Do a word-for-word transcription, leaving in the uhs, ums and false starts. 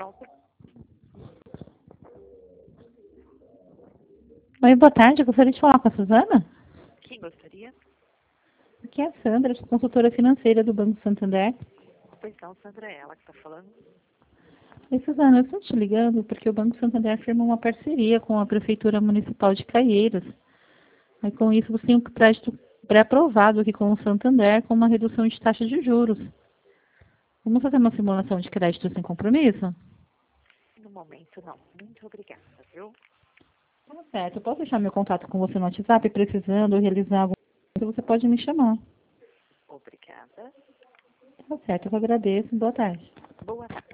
Pronto. Oi, boa tarde. Eu gostaria de falar com a Suzana. Quem gostaria? Aqui é a Sandra, consultora financeira do Banco Santander. Pois não, Sandra, é ela que está falando. Oi, Suzana, eu estou te ligando porque o Banco Santander firmou uma parceria com a Prefeitura Municipal de Caieiras. Aí, com isso, você tem um crédito pré-aprovado aqui com o Santander com uma redução de taxa de juros. Vamos fazer uma simulação de crédito sem compromisso? No momento, não. Muito obrigada, viu? Tá certo. Eu posso deixar meu contato com você no WhatsApp, precisando realizar alguma coisa, você pode me chamar. Obrigada. Tá certo, eu agradeço. Boa tarde. Boa tarde.